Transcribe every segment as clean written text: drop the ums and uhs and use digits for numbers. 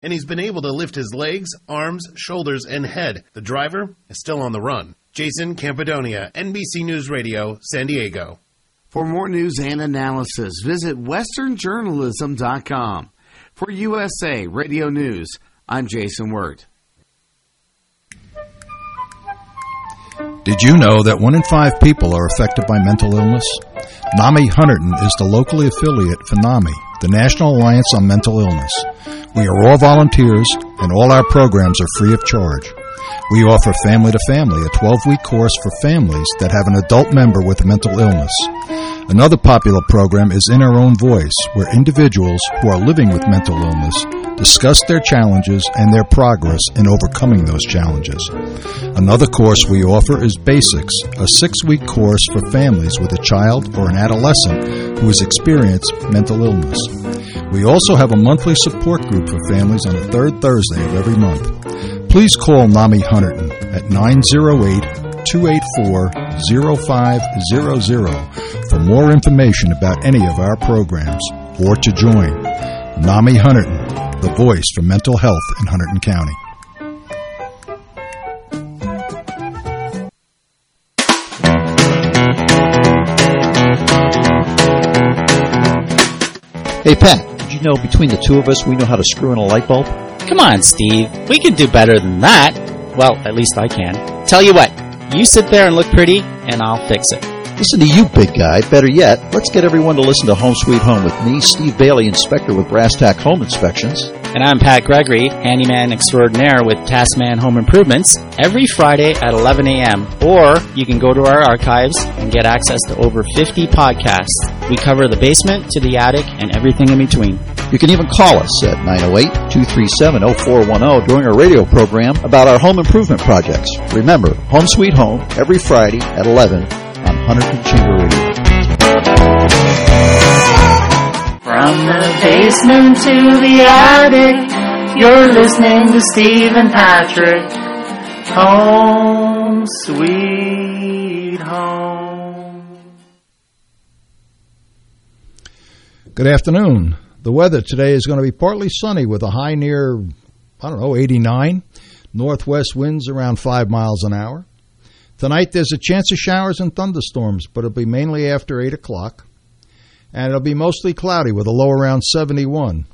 and he's been able to lift his legs, arms, shoulders, and head. The driver is still on the run. Jason Campidonia, NBC News Radio, San Diego. For more news and analysis, visit westernjournalism.com. For USA Radio News, I'm Jason Wirt. Did you know that 1 in 5 people are affected by mental illness? NAMI Hunterdon is the locally affiliate for NAMI, the National Alliance on Mental Illness. We are all volunteers, and all our programs are free of charge. We offer Family to Family, a 12-week course for families that have an adult member with a mental illness. Another popular program is In Our Own Voice, where individuals who are living with mental illness discuss their challenges and their progress in overcoming those challenges. Another course we offer is Basics, a 6-week course for families with a child or an adolescent who has experienced mental illness. We also have a monthly support group for families on the third Thursday of every month. Please call NAMI Hunterdon at 908-284-0500 for more information about any of our programs or to join. NAMI Hunterdon, the voice for mental health in Hunterdon County. Hey, Pat, did you know between the two of us we know how to screw in a light bulb? Come on, Steve. We can do better than that. Well, at least I can. Tell you what, you sit there and look pretty, and I'll fix it. Listen to you, big guy. Better yet, let's get everyone to listen to Home Sweet Home with me, Steve Bailey, inspector with Brass Tack Home Inspections. And I'm Pat Gregory, handyman extraordinaire with Taskman Home Improvements, every Friday at 11 a.m. Or you can go to our archives and get access to over 50 podcasts. We cover the basement to the attic and everything in between. You can even call us at 908-237-0410 during our radio program about our home improvement projects. Remember, Home Sweet Home, every Friday at 11 on Hunterdon Chamber Radio. From the basement to the attic, you're listening to Steve and Patrick. Home Sweet Home. Good afternoon. The weather today is going to be partly sunny with a high near, 89. Northwest winds around 5 miles an hour. Tonight there's a chance of showers and thunderstorms, but it'll be mainly after 8 o'clock. And it'll be mostly cloudy with a low around 71.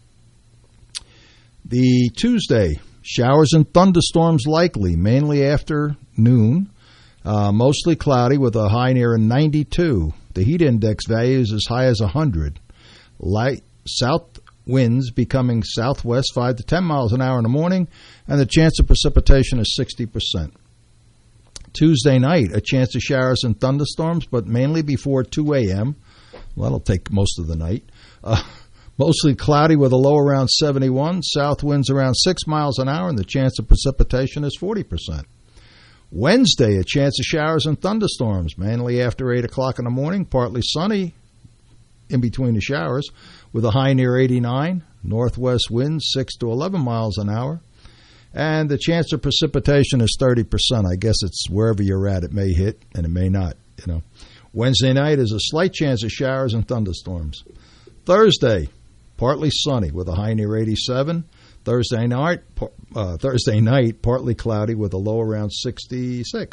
The Tuesday, showers and thunderstorms likely, mainly after noon. Mostly cloudy with a high near 92. The heat index value is as high as 100. Light south winds becoming southwest 5 to 10 miles an hour in the morning, and the chance of precipitation is 60%. Tuesday night, a chance of showers and thunderstorms, but mainly before 2 a.m. Well, that'll take most of the night. Mostly cloudy with a low around 71. South winds around 6 miles an hour, and the chance of precipitation is 40%. Wednesday, a chance of showers and thunderstorms, mainly after 8 o'clock in the morning, partly sunny in between the showers, with a high near 89. Northwest winds 6 to 11 miles an hour. And the chance of precipitation is 30%. I guess it's wherever you're at. It may hit and it may not, Wednesday night is a slight chance of showers and thunderstorms. Thursday, partly sunny with a high near 87. Thursday night, partly cloudy with a low around 66.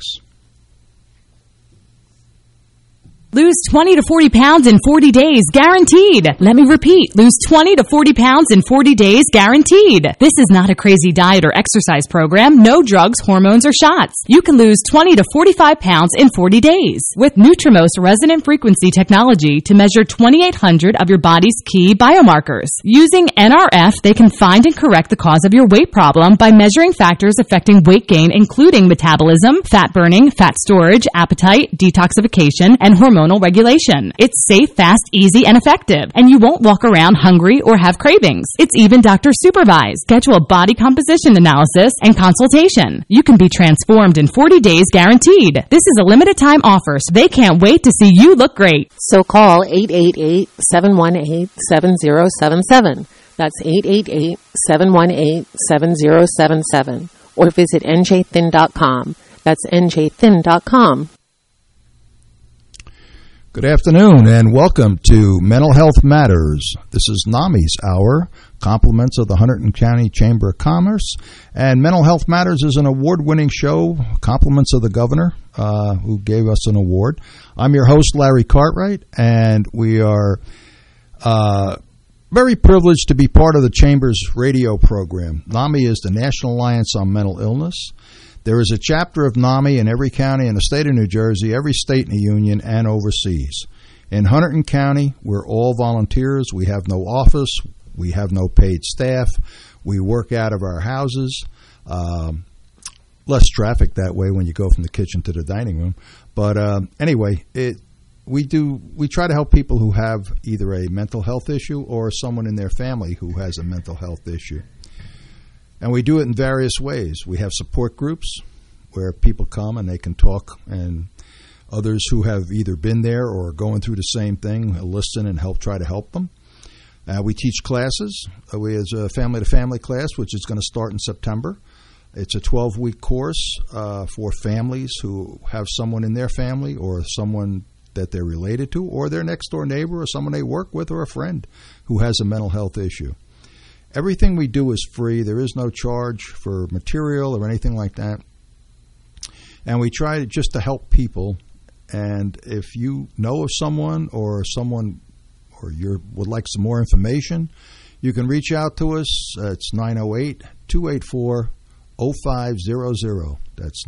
Lose 20 to 40 pounds in 40 days, guaranteed. Let me repeat. Lose 20 to 40 pounds in 40 days, guaranteed. This is not a crazy diet or exercise program. No drugs, hormones, or shots. You can lose 20 to 45 pounds in 40 days with Nutrimos resonant frequency technology to measure 2,800 of your body's key biomarkers. Using NRF, they can find and correct the cause of your weight problem by measuring factors affecting weight gain, including metabolism, fat burning, fat storage, appetite, detoxification, and hormonal regulation. It's safe, fast, easy, and effective, and you won't walk around hungry or have cravings. It's even doctor supervised. Schedule a body composition analysis and consultation. You can be transformed in 40 days guaranteed. This is a limited time offer, so they can't wait to see you look great. So call 888-718-7077. That's 888-718-7077. Or visit njthin.com. That's njthin.com. Good afternoon and welcome to Mental Health Matters. This is NAMI's hour, compliments of the Hunterdon County Chamber of Commerce. And Mental Health Matters is an award-winning show, compliments of the governor, who gave us an award. I'm your host, Larry Cartwright, and we are very privileged to be part of the Chamber's radio program. NAMI is the National Alliance on Mental Illness. There is a chapter of NAMI in every county in the state of New Jersey, every state in the union, and overseas. In Hunterdon County, we're all volunteers. We have no office. We have no paid staff. We work out of our houses. Less traffic that way when you go from the kitchen to the dining room. But anyway, we try to help people who have either a mental health issue or someone in their family who has a mental health issue. And we do it in various ways. We have support groups where people come and they can talk, and others who have either been there or are going through the same thing listen and try to help them. We teach classes. We have a family-to-family class, which is going to start in September. It's a 12-week course for families who have someone in their family or someone that they're related to or their next-door neighbor or someone they work with or a friend who has a mental health issue. Everything we do is free. There is no charge for material or anything like that. And we try just to help people. And if you know of someone or you would like some more information, you can reach out to us. It's 908-284-0500. That's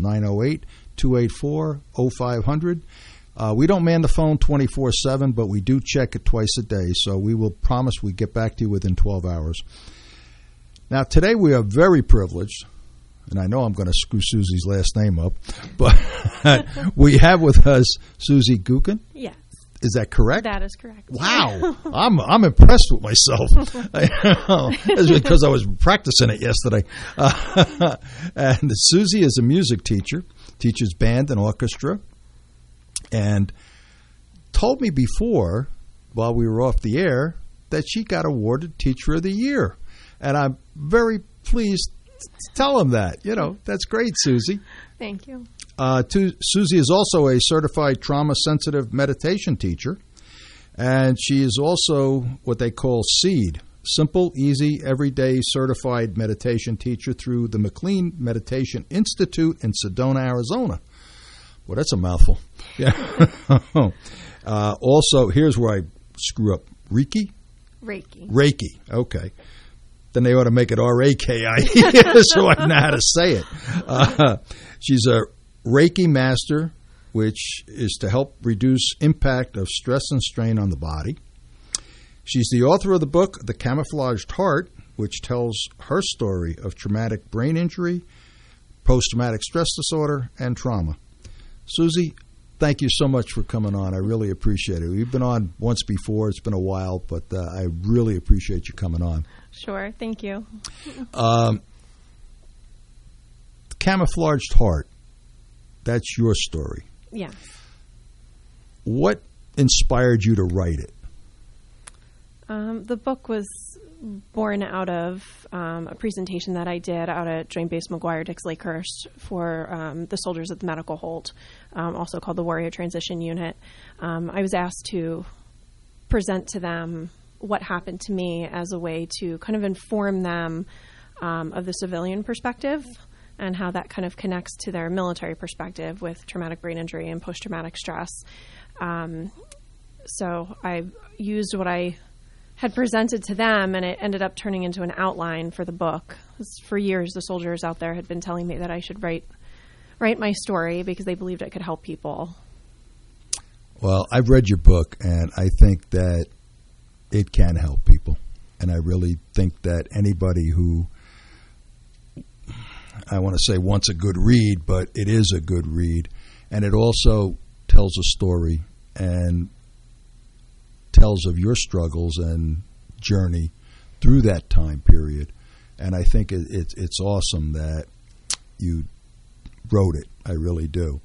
908-284-0500. We don't man the phone 24/7, but we do check it twice a day. So we will promise we get back to you within 12 hours. Now, today we are very privileged, and I know I'm going to screw Susie's last name up, but we have with us Susie Gukin. Yes. Is that correct? That is correct. Wow. I'm impressed with myself. It's because I was practicing it yesterday. And Susie is a music teacher, teaches band and orchestra, and told me before, while we were off the air, that she got awarded Teacher of the Year. And I'm very pleased to tell him that. That's great, Susie. Thank you. Susie is also a certified trauma-sensitive meditation teacher, and she is also what they call SEED, Simple, Easy, Everyday Certified Meditation Teacher through the McLean Meditation Institute in Sedona, Arizona. Well, that's a mouthful. Yeah. Also, here's where I screw up. Reiki? Reiki. Okay. Then they ought to make it R-A-K-I so I know how to say it. She's a Reiki master, which is to help reduce impact of stress and strain on the body. She's the author of the book, The Camouflaged Heart, which tells her story of traumatic brain injury, post-traumatic stress disorder, and trauma. Susie, thank you so much for coming on. I really appreciate it. We've been on once before. It's been a while, but I really appreciate you coming on. Sure. Thank you. Camouflaged Heart, that's your story. Yeah. What inspired you to write it? The book was born out of a presentation that I did out at Joint Base McGuire-Dix Lakehurst for the soldiers at the Medical Hold, also called the Warrior Transition Unit. I was asked to present to them what happened to me as a way to kind of inform them of the civilian perspective and how that kind of connects to their military perspective with traumatic brain injury and post-traumatic stress. So I used what I had presented to them, and it ended up turning into an outline for the book. For years, the soldiers out there had been telling me that I should write my story because they believed it could help people. Well, I've read your book, and I think that it can help people. And I really think that anybody who, I want to say wants a good read, but it is a good read. And it also tells a story and tells of your struggles and journey through that time period. And I think it's awesome that you wrote it. I really do.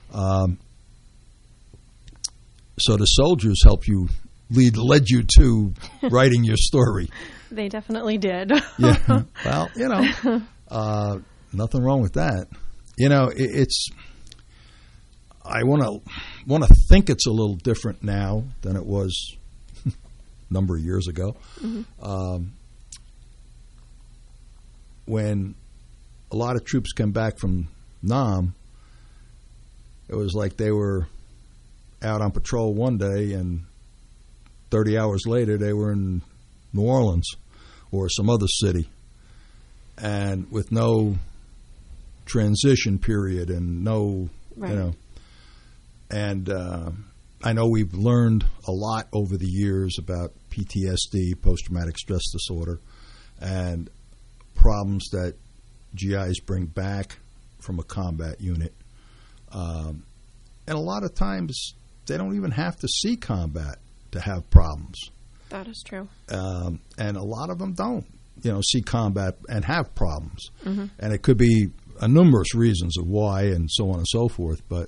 So the soldiers helped you, led you to writing your story. They definitely did. Yeah. Well, nothing wrong with that. It's. I want to think it's a little different now than it was a number of years ago. Mm-hmm. when a lot of troops came back from Nam, it was like they were out on patrol one day and 30 hours later they were in New Orleans or some other city, and with no transition period and no, and I know we've learned a lot over the years about PTSD, post-traumatic stress disorder, and problems that GIs bring back from a combat unit. And a lot of times they don't even have to see combat to have problems. That is true. And a lot of them don't, see combat and have problems. Mm-hmm. And it could be numerous reasons of why and so on and so forth. But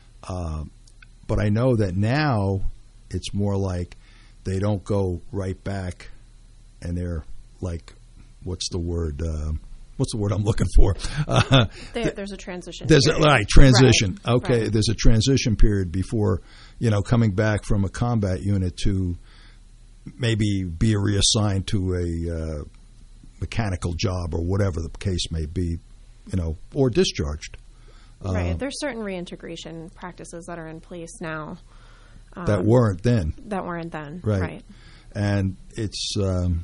I know that now it's more like they don't go right back and they're like, what's the word I'm looking for? There's a transition. Transition. Right. Okay, right. There's a transition period before, coming back from a combat unit to maybe be reassigned to a mechanical job or whatever the case may be, or discharged. Right. There's certain reintegration practices that are in place now. That weren't then. Right. And it's, and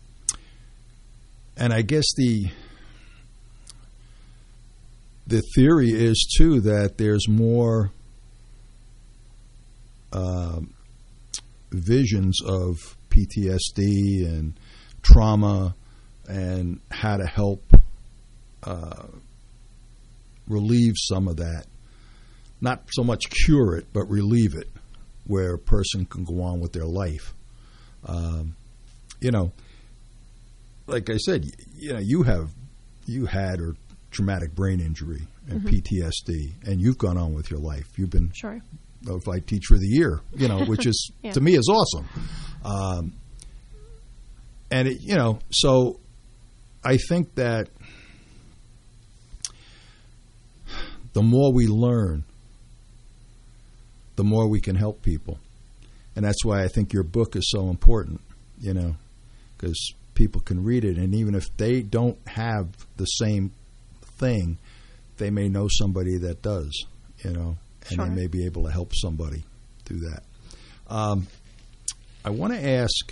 I guess the theory is too that there's more visions of PTSD and trauma and how to help relieve some of that. Not so much cure it, but relieve it, where a person can go on with their life. Like I said, you had a traumatic brain injury and PTSD, and you've gone on with your life. You've been Notified Teacher of the Year, which is to me is awesome. And it, so I think that the more we learn, the more we can help people. And that's why I think your book is so important, because people can read it. And even if they don't have the same thing, they may know somebody that does, and they may be able to help somebody do that. I want to ask,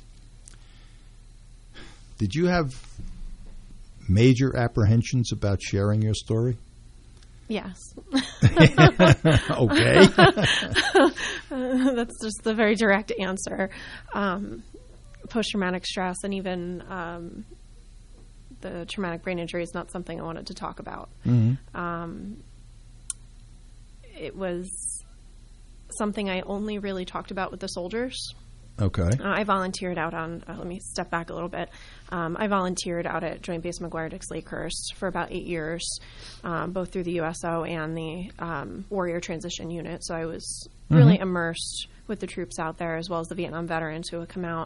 did you have major apprehensions about sharing your story? Yes. Okay. That's just the very direct answer. Post-traumatic stress and even the traumatic brain injury is not something I wanted to talk about. Mm-hmm. It was something I only really talked about with the soldiers. Okay. I volunteered out on, let me step back a little bit. I volunteered out at Joint Base McGuire-Dix Lakehurst for about 8 years, both through the USO and the Warrior Transition Unit. So I was really immersed with the troops out there, as well as the Vietnam veterans who would come out.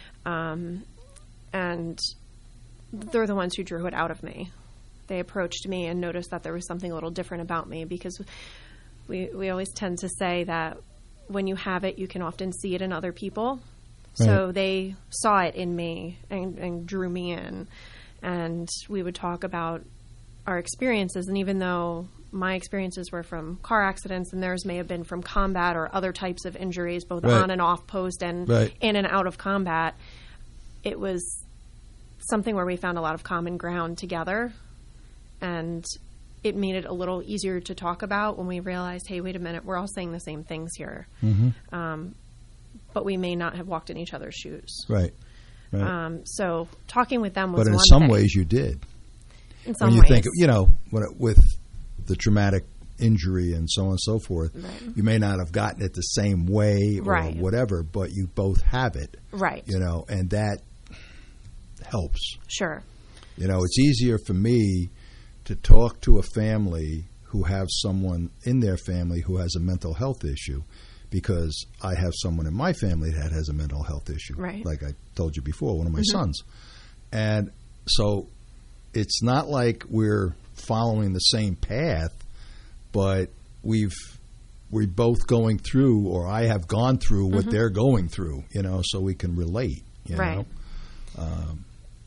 And they're the ones who drew it out of me. They approached me and noticed that there was something a little different about me, because we always tend to say that when you have it, you can often see it in other people. Right. So they saw it in me and drew me in. And we would talk about our experiences. And even though my experiences were from car accidents and theirs may have been from combat or other types of injuries, both on and off post and in and out of combat, it was something where we found a lot of common ground together. And it made it a little easier to talk about when we realized, hey, wait a minute, we're all saying the same things here. Mm-hmm. But we may not have walked in each other's shoes. Right. So talking with them was one thing. But in some ways you did. In some ways. When you think, with the traumatic injury and so on and so forth, you may not have gotten it the same way or whatever, but you both have it. Right. And that helps. Sure. It's easier for me to talk to a family who have someone in their family who has a mental health issue, because I have someone in my family that has a mental health issue. Right. Like I told you before, one of my sons. And so it's not like we're following the same path, but we're both going through, or I have gone through what they're going through, so we can relate, right.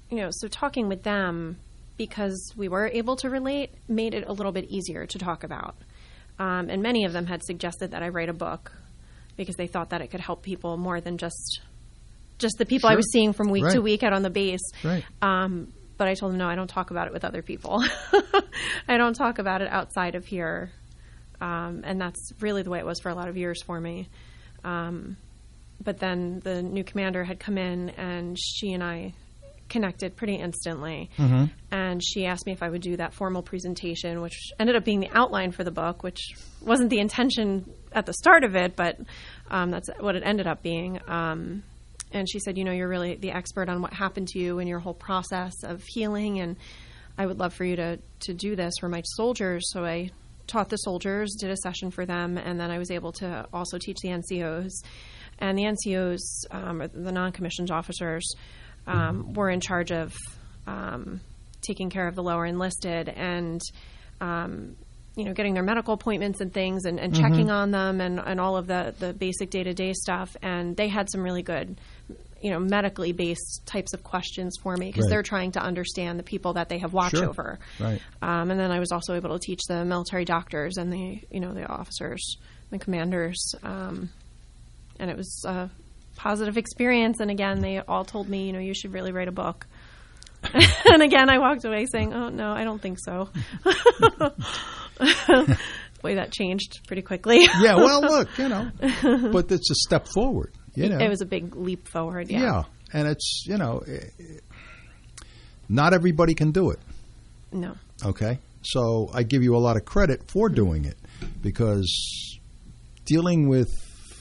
so talking with them, because we were able to relate, made it a little bit easier to talk about. And many of them had suggested that I write a book because they thought that it could help people more than just the people I was seeing from week to week out on the base. Right. But I told them, no, I don't talk about it with other people. I don't talk about it outside of here. And that's really the way it was for a lot of years for me. But then the new commander had come in, and she and I connected pretty instantly. Mm-hmm. And she asked me if I would do that formal presentation, which ended up being the outline for the book, which wasn't the intention at the start of it, but that's what it ended up being. And she said, you're really the expert on what happened to you and your whole process of healing, and I would love for you to do this for my soldiers. So I taught the soldiers, did a session for them, and then I was able to also teach the NCOs. And the NCOs, the non-commissioned officers, were in charge of taking care of the lower enlisted and, getting their medical appointments and things and checking on them and all of the basic day-to-day stuff. And they had some really good, medically based types of questions for me because they're trying to understand the people that they have watch over. Right. And then I was also able to teach the military doctors and the officers, the commanders. And it was a positive experience. And again, they all told me, you should really write a book. And again, I walked away saying, oh, no, I don't think so. Boy, that changed pretty quickly. Yeah, well, look, but it's a step forward. It was a big leap forward, yeah. Yeah, and it's, not everybody can do it. No. Okay? So I give you a lot of credit for doing it because dealing with,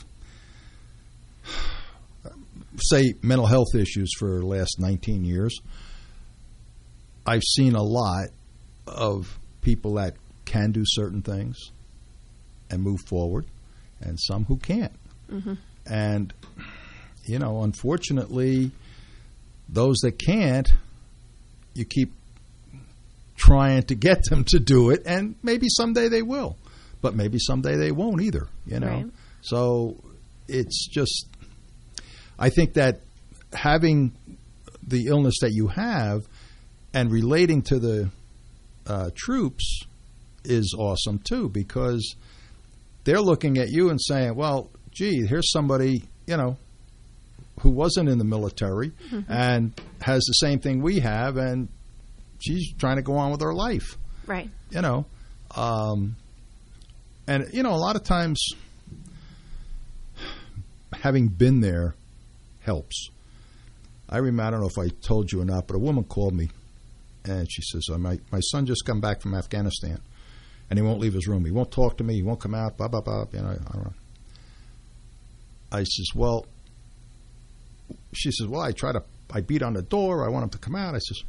say, mental health issues for the last 19 years, I've seen a lot of people that can do certain things and move forward and some who can't. Mm-hmm. And, unfortunately, those that can't, you keep trying to get them to do it, and maybe someday they will, but maybe someday they won't either, Right. So it's just, I think that having the illness that you have and relating to the troops is awesome too, because they're looking at you and saying, well, gee, here's somebody, who wasn't in the military and has the same thing we have, and she's trying to go on with her life. Right. And, a lot of times having been there helps. I remember, I don't know if I told you or not, but a woman called me and she says, my son just come back from Afghanistan and he won't leave his room. He won't talk to me. He won't come out, blah, blah, blah. I don't know. I says, well, she says, well, I beat on the door. I want him to come out. I said,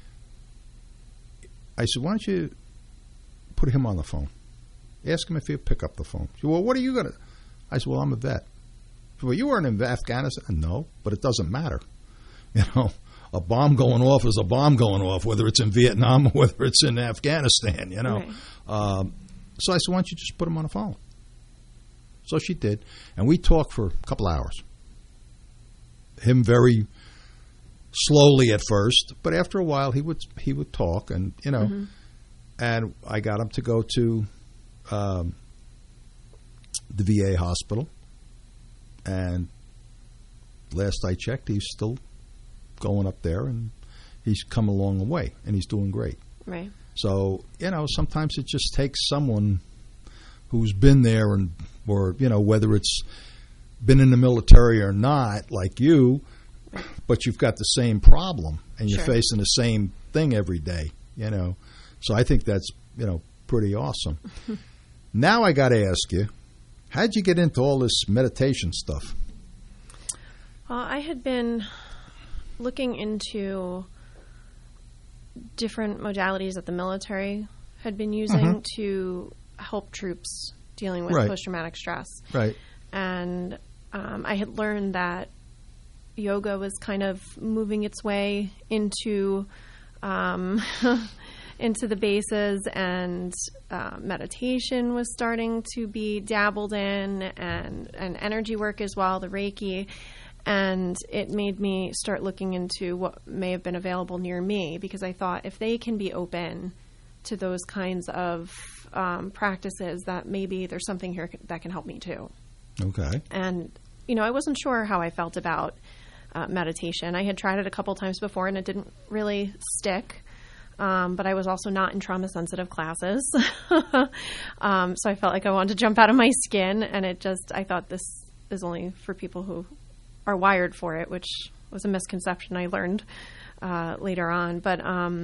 why don't you put him on the phone? Ask him if he'll pick up the phone. She said, well, what are you going to? I said, well, I'm a vet. She said, well, you weren't in Afghanistan. No, but it doesn't matter. A bomb going off is a bomb going off, whether it's in Vietnam or whether it's in Afghanistan, Right. So I said, why don't you just put him on the phone? So she did. And we talked for a couple hours. Him very slowly at first, but after a while he would talk, and and I got him to go to the VA hospital, and last I checked, he's still going up there, and he's come a long way, and he's doing great. Right. So sometimes it just takes someone who's been there, or whether it's been in the military or not, like you, but you've got the same problem and you're facing the same thing every day, So I think that's, pretty awesome. Now I got to ask you, how'd you get into all this meditation stuff? Well, I had been looking into different modalities that the military had been using to help troops dealing with post-traumatic stress. Right. And I had learned that yoga was kind of moving its way into into the bases, and meditation was starting to be dabbled in, and energy work as well, the Reiki. And it made me start looking into what may have been available near me, because I thought if they can be open to those kinds of practices, that maybe there's something here that can help me too. Okay. And, I wasn't sure how I felt about meditation. I had tried it a couple times before and it didn't really stick. But I was also not in trauma-sensitive classes. So I felt like I wanted to jump out of my skin, and I thought this is only for people who are wired for it, which was a misconception I learned later on. But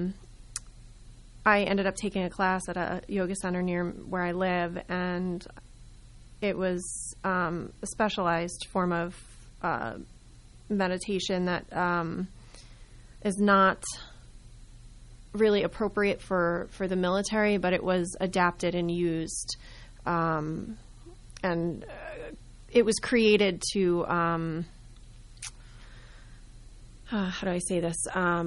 I ended up taking a class at a yoga center near where I live, and it was a specialized form of meditation that is not really appropriate for the military, but it was adapted and used, and it was created to how do I say this?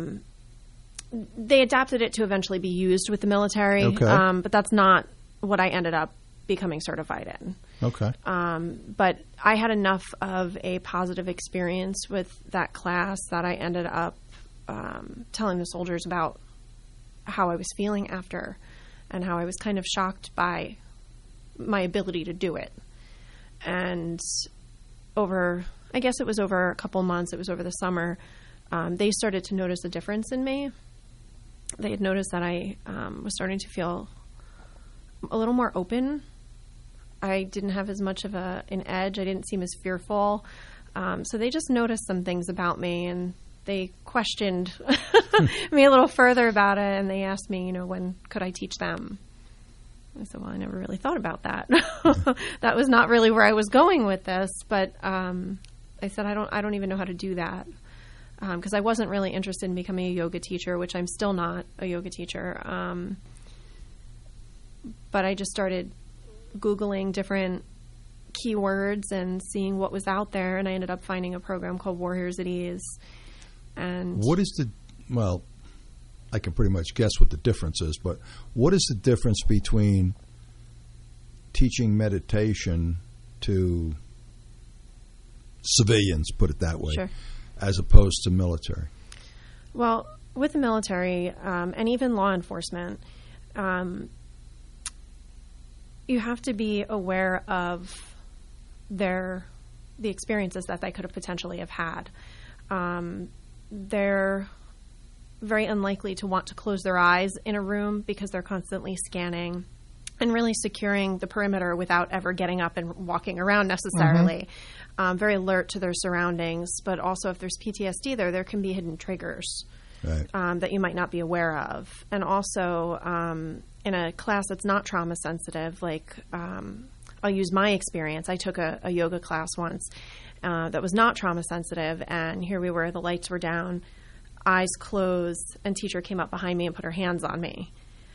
They adapted it to eventually be used with the military, but that's not what I ended up becoming certified in. Okay. But I had enough of a positive experience with that class that I ended up telling the soldiers about how I was feeling after, and how I was kind of shocked by my ability to do it. And I guess it was over a couple months, it was over the summer, they started to notice a difference in me. They had noticed that I was starting to feel a little more open. I didn't have as much of an edge. I didn't seem as fearful. So they just noticed some things about me, and they questioned me a little further about it, and they asked me, when could I teach them? I said, well, I never really thought about that. That was not really where I was going with this, but I said, I don't even know how to do that, because I wasn't really interested in becoming a yoga teacher, which I'm still not a yoga teacher. But I just started Googling different keywords and seeing what was out there, and I ended up finding a program called Warriors at Ease. And what is I can pretty much guess what the difference is, but what is the difference between teaching meditation to civilians, put it that way, Sure. as opposed to military? Well, with the military, and even law enforcement, you have to be aware of the experiences that they could have potentially have had. They're very unlikely to want to close their eyes in a room because they're constantly scanning and really securing the perimeter without ever getting up and walking around necessarily. Mm-hmm. Very alert to their surroundings, but also if there's PTSD there can be hidden triggers that you might not be aware of. And also in a class that's not trauma sensitive, like I'll use my experience. I took a yoga class once that was not trauma sensitive, and here we were, the lights were down, eyes closed, and teacher came up behind me and put her hands on me.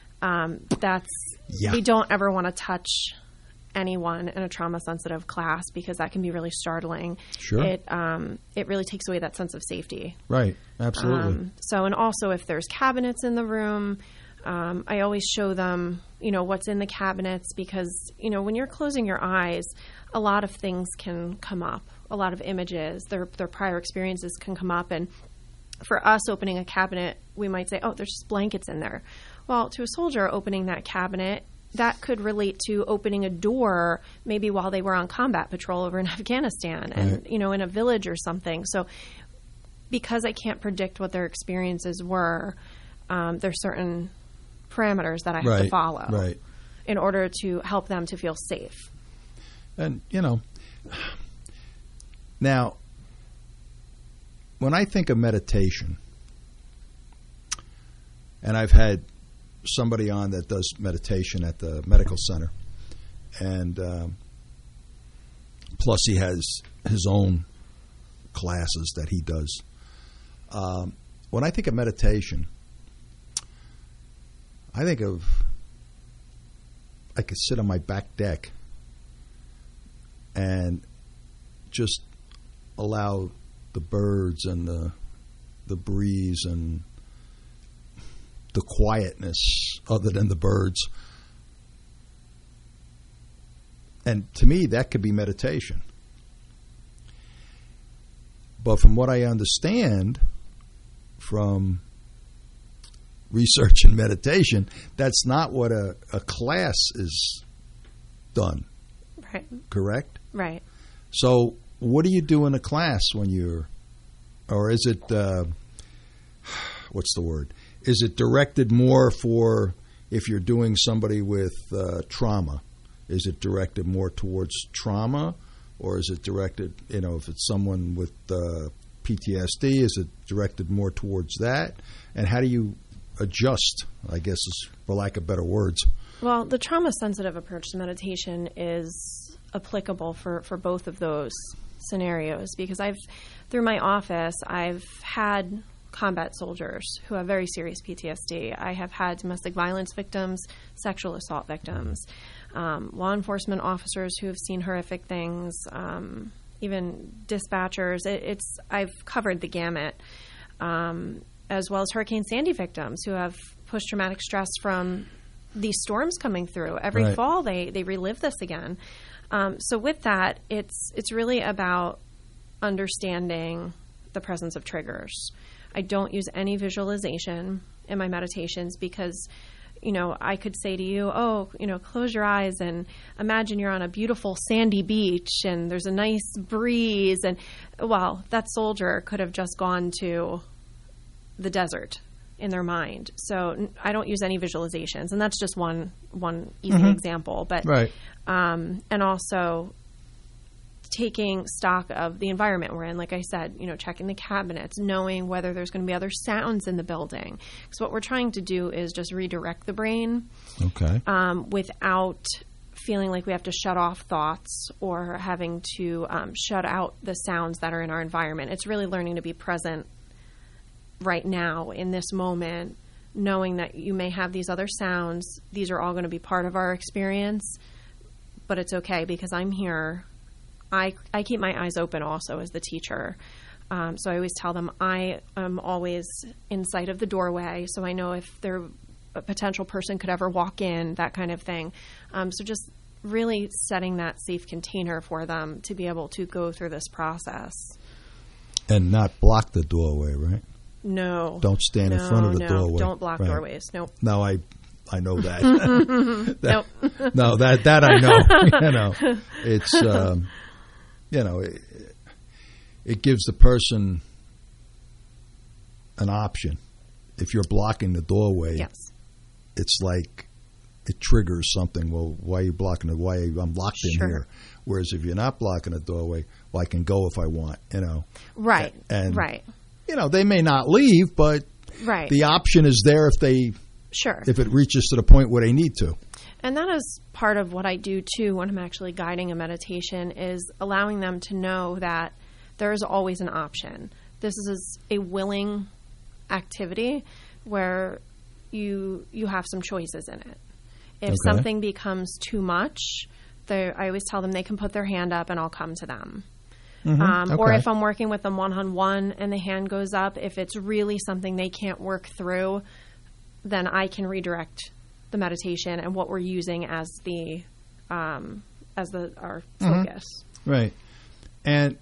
We don't ever want to touch anyone in a trauma sensitive class because that can be really startling. Sure. It really takes away that sense of safety. Right. Absolutely. And also if there's cabinets in the room, I always show them, what's in the cabinets, because, when you're closing your eyes, a lot of things can come up, a lot of images, their prior experiences can come up. And for us opening a cabinet, we might say, oh, there's just blankets in there. Well, to a soldier opening that cabinet, that could relate to opening a door maybe while they were on combat patrol over in Afghanistan and, in a village or something. So because I can't predict what their experiences were, there's certain parameters that I have to follow in order to help them to feel safe. And, now, when I think of meditation, and I've had somebody on that does meditation at the medical center, and plus he has his own classes that he does. When I think of meditation, I think of I could sit on my back deck and just allow the birds and the breeze and the quietness other than the birds. And to me, that could be meditation. But from what I understand from research and meditation, that's not what a class is done. Right. Correct? Right. So what do you do in a class when you're, or is it, what's the word? Is it directed more for if you're doing somebody with trauma? Is it directed more towards trauma, or is it directed, if it's someone with PTSD, is it directed more towards that? And how do you adjust, I guess, is for lack of better words? Well, the trauma-sensitive approach to meditation is applicable for both of those scenarios, because through my office, I've had combat soldiers who have very serious PTSD. I have had domestic violence victims, sexual assault victims, law enforcement officers who have seen horrific things, even dispatchers. I've covered the gamut, as well as Hurricane Sandy victims who have post-traumatic stress from these storms coming through. Every fall, they relive this again. So with that, it's really about understanding the presence of triggers. I don't use any visualization in my meditations because, I could say to you, close your eyes and imagine you're on a beautiful sandy beach and there's a nice breeze. And, well, that soldier could have just gone to the desert in their mind. So I don't use any visualizations. And that's just one easy example. But and also taking stock of the environment we're in, like I said, checking the cabinets, knowing whether there's going to be other sounds in the building. Because what we're trying to do is just redirect the brain without feeling like we have to shut off thoughts or having to shut out the sounds that are in our environment. It's really learning to be present right now in this moment, knowing that you may have these other sounds. These are all going to be part of our experience, but it's okay because I'm here. I keep my eyes open also as the teacher. So I always tell them I am always in sight of the doorway, so I know if a potential person could ever walk in, that kind of thing. So just really setting that safe container for them to be able to go through this process. And not block the doorway, right? No. Don't stand in front of the doorway. Don't block doorways. Nope. No, I know that. Nope. No, that I know. It's it gives the person an option. If you're blocking the doorway, it's like it triggers something. Well, why are you blocking it? I'm locked in here? Whereas if you're not blocking the doorway, well, I can go if I want. Right. And they may not leave, but the option is there if it reaches to the point where they need to. And that is part of what I do, too, when I'm actually guiding a meditation, is allowing them to know that there is always an option. This is a willing activity where you have some choices in it. If something becomes too much, I always tell them they can put their hand up and I'll come to them. Or if I'm working with them one-on-one and the hand goes up, if it's really something they can't work through, then I can redirect the meditation and what we're using as our focus. Right. And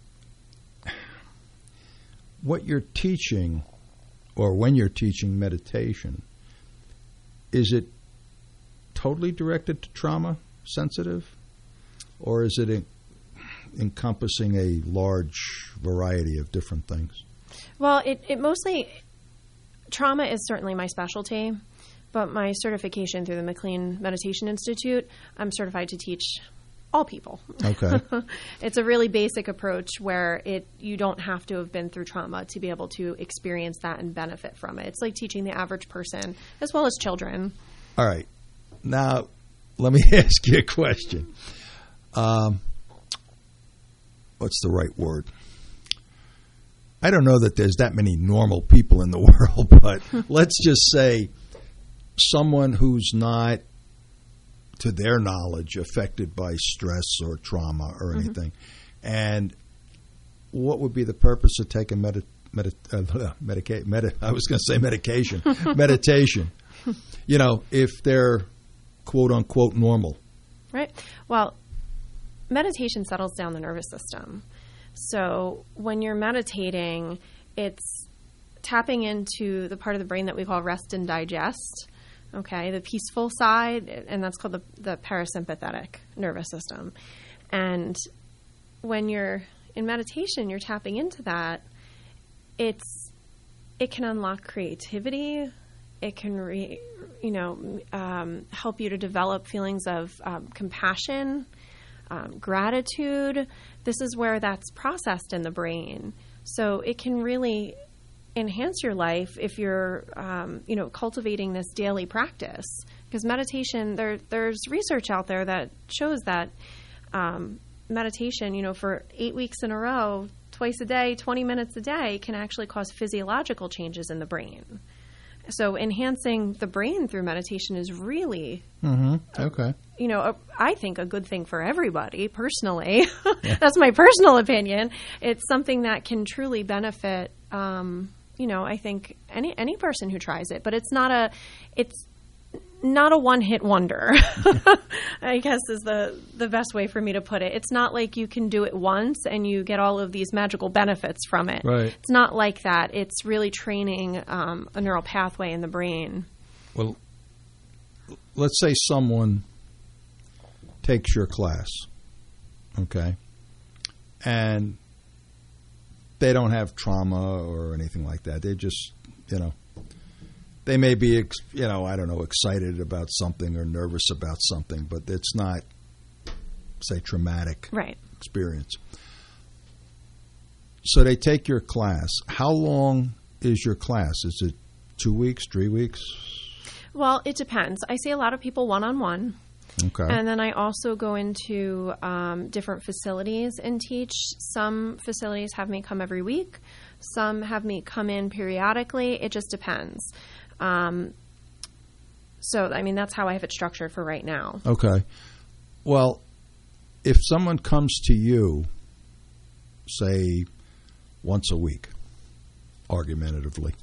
what you're teaching, or when you're teaching meditation, is it totally directed to trauma sensitive, or is it encompassing a large variety of different things? Well, it mostly, trauma is certainly my specialty. But my certification through the McLean Meditation Institute, I'm certified to teach all people. Okay. It's a really basic approach where you don't have to have been through trauma to be able to experience that and benefit from it. It's like teaching the average person as well as children. All right. Now, let me ask you a question. What's the right word? I don't know that there's that many normal people in the world, but let's just say someone who's not, to their knowledge, affected by stress or trauma or anything. And what would be the purpose of taking medication? Meditation. If they're quote unquote normal. Right. Well, meditation settles down the nervous system. So when you're meditating, it's tapping into the part of the brain that we call rest and digest, okay, the peaceful side, and that's called the parasympathetic nervous system. And when you're in meditation, you're tapping into that. It can unlock creativity. It can help you to develop feelings of compassion, gratitude. This is where that's processed in the brain. So it can really enhance your life if you're, cultivating this daily practice. Because meditation, there's research out there that shows that meditation, for 8 weeks in a row, twice a day, 20 minutes a day, can actually cause physiological changes in the brain. So enhancing the brain through meditation is really, okay. I think a good thing for everybody personally. Yeah. That's my personal opinion. It's something that can truly benefit, I think any person who tries it, but it's not a one-hit wonder, I guess is the best way for me to put it. It's not like you can do it once and you get all of these magical benefits from it. Right. It's not like that. It's really training a neural pathway in the brain. Well, let's say someone takes your class, okay, and they don't have trauma or anything like that. They just, they may be, excited about something or nervous about something, but it's not, say, traumatic experience. So they take your class. How long is your class? Is it 2 weeks, 3 weeks? Well, it depends. I see a lot of people one-on-one. Okay. And then I also go into different facilities and teach. Some facilities have me come every week. Some have me come in periodically. It just depends. That's how I have it structured for right now. Okay. Well, if someone comes to you, say, once a week, argumentatively,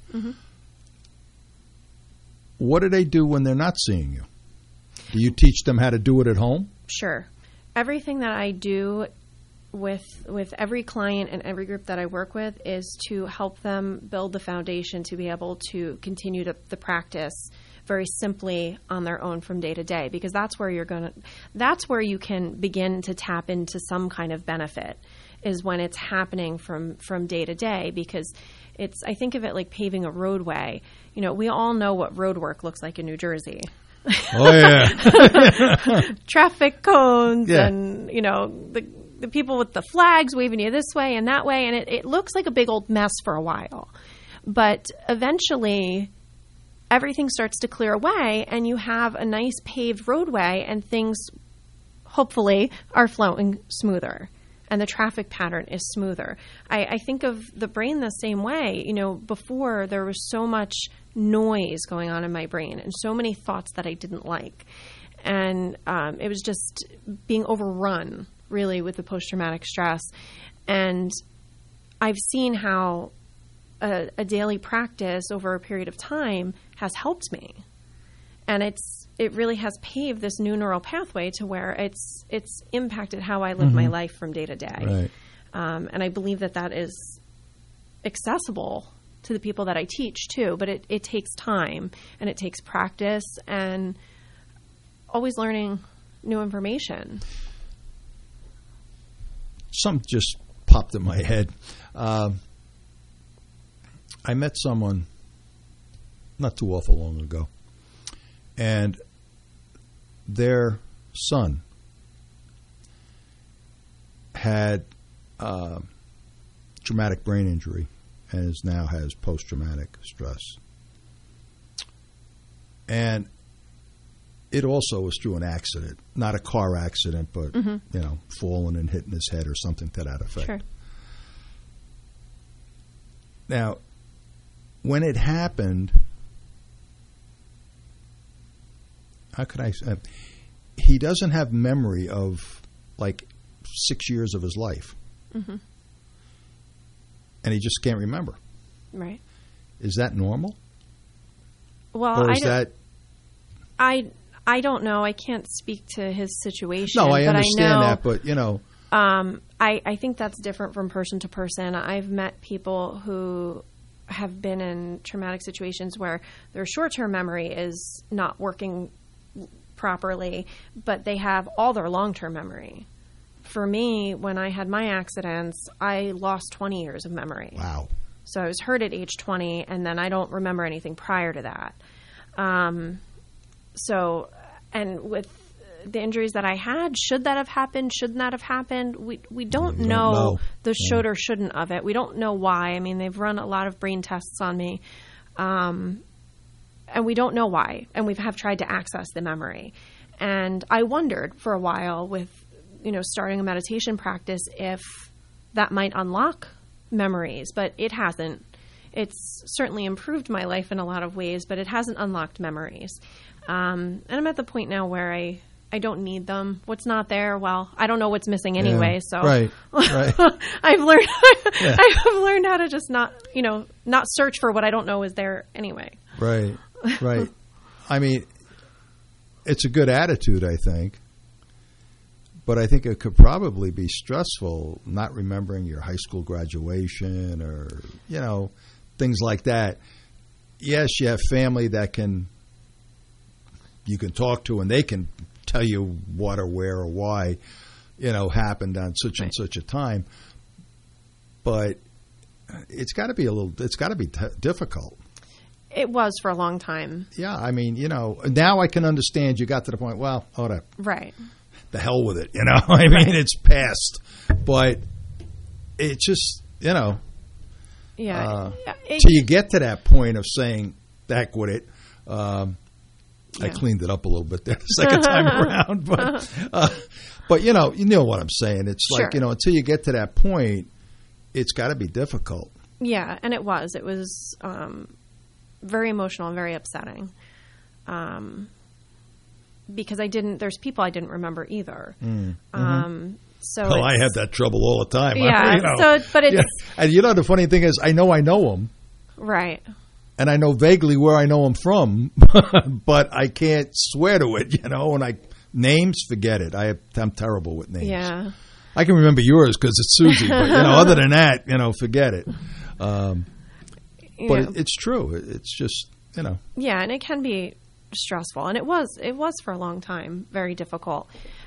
what do they do when they're not seeing you? Do you teach them how to do it at home? Sure. Everything that I do with every client and every group that I work with is to help them build the foundation to be able to continue the practice very simply on their own from day to day, because that's where you can begin to tap into some kind of benefit, is when it's happening from day to day, because I think of it like paving a roadway. We all know what road work looks like in New Jersey. Oh, yeah. Traffic cones and, the people with the flags waving you this way and that way. And it looks like a big old mess for a while. But eventually, everything starts to clear away and you have a nice paved roadway and things, hopefully, are flowing smoother. And the traffic pattern is smoother. I think of the brain the same way. Before there was so much noise going on in my brain and so many thoughts that I didn't like. And it was just being overrun, really, with the post-traumatic stress. And I've seen how a daily practice over a period of time has helped me. And it really has paved this new neural pathway to where it's impacted how I live my life from day to day. Right. And I believe that is accessible to the people that I teach too, but it takes time and it takes practice and always learning new information. Something just popped in my head. I met someone not too awful long ago, and their son had traumatic brain injury and now has post-traumatic stress. And it also was through an accident, not a car accident, but, falling and hitting his head or something to that effect. Sure. Now, when it happened, how could I say? He doesn't have memory of, 6 years of his life. Mm-hmm. And he just can't remember. Right. Is that normal? Well, or is that... I don't know. I can't speak to his situation. No, I understand I know, that, but, I think that's different from person to person. I've met people who have been in traumatic situations where their short-term memory is not working properly, but they have all their long-term memory. For me, when I had my accidents, I lost 20 years of memory. Wow. So I was hurt at age 20, and then I don't remember anything prior to that. And with the injuries that I had, should that have happened? Shouldn't that have happened? We don't know the should or shouldn't of it. We don't know why. I mean, they've run a lot of brain tests on me, and we don't know why. And we have tried to access the memory. And I wondered for a while with, starting a meditation practice if that might unlock memories, but it hasn't. It's certainly improved my life in a lot of ways, but it hasn't unlocked memories. And I'm at the point now where I don't need them. What's not there, well, I don't know what's missing anyway. So right. I've learned how to just not search for what I don't know is there anyway. Right. I mean, it's a good attitude, I think. But I think it could probably be stressful not remembering your high school graduation or, things like that. Yes, you have family that you can talk to and they can tell you what or where or why, happened on such and such a time. But it's got to be difficult. It was for a long time. Yeah. I mean, now I can understand you got to the point, well, hold up. Right. The hell with it, I mean, it's past, but it's just, Yeah. Till you get to that point of saying, "Heck with it." I cleaned it up a little bit there the second time around, but you know what I'm saying. It's like until you get to that point, it's got to be difficult. Yeah, and it was very emotional and very upsetting. Because there's people I didn't remember either. Mm-hmm. So I had that trouble all the time. Yeah. But it's and the funny thing is, I know them, right, and I know vaguely where I know them from, but I can't swear to it. And names, forget it. I'm terrible with names. Yeah, I can remember yours because it's Susie, but other than that, forget it. But it's true. It's just Yeah, and it can be stressful, and it was for a long time very difficult,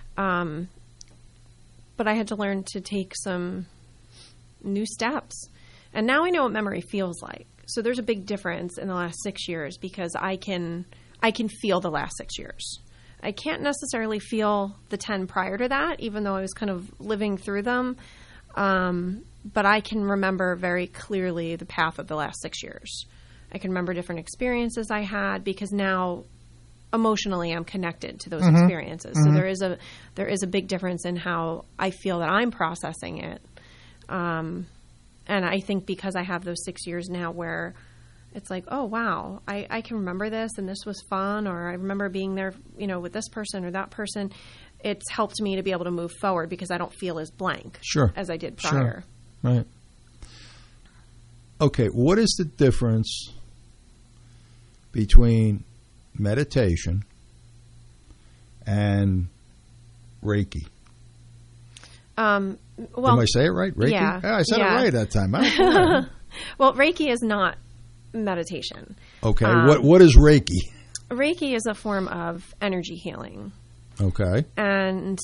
but I had to learn to take some new steps, and now I know what memory feels like. So there's a big difference in the last 6 years because I can feel the last 6 years. I can't necessarily feel the 10 prior to that, even though I was kind of living through them, but I can remember very clearly the path of the last 6 years. I can remember different experiences I had because now emotionally I'm connected to those experiences. So there is a big difference in how I feel that I'm processing it. And I think because I have those 6 years now where it's like, oh, wow, I can remember this and this was fun, or I remember being there, with this person or that person. It's helped me to be able to move forward because I don't feel as blank as I did prior. Sure. Right. Okay, what is the difference between meditation and Reiki? Well, did I say it right? Reiki? Yeah, I said it right that time. Well, Reiki is not meditation. Okay, what is Reiki? Reiki is a form of energy healing. Okay, and